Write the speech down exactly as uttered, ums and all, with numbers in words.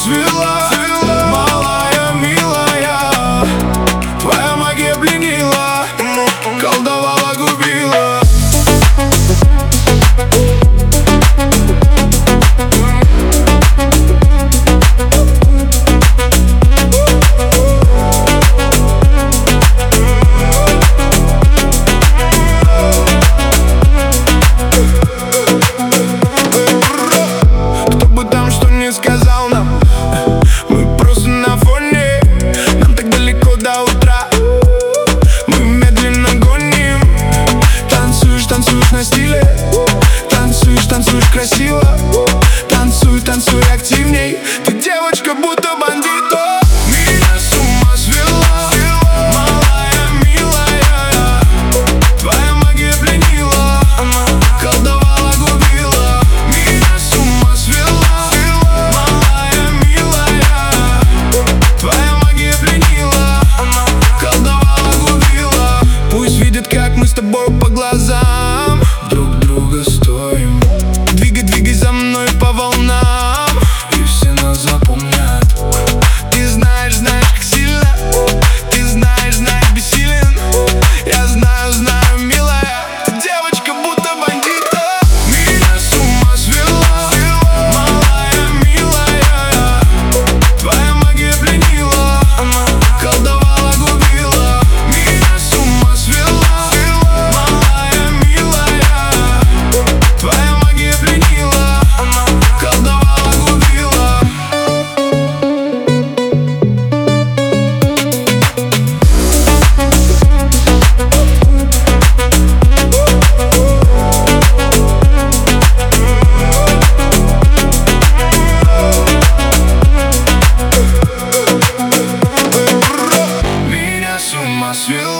свела, малая, милая. Твоя магия пленила, колдовала, губила. Сказал нам, мы просто на фоне, нам так далеко до утра. Мы медленно гоним. Танцуешь, танцуешь на стиле, танцуешь, танцуешь красиво. Танцуй, танцуй активней, ты девочка будто бандит. Меня с ума свела, малая, милая. Твоя магия пленила, колдовала, губила. Меня с ума свела, как мы с тобой по глазам друг друга стоим. Двигай, двигай за мной по волнам, и все нас запомнят. Ты знаешь, знаешь, как сильно. Ты знаешь, знаешь, бессилен. Я знаю, знаю, милая, ты девочка будто бандита. Меня с ума свела, малая, милая. Твоя магия пленила, колдовала, губила. Меня с ума свела, свела.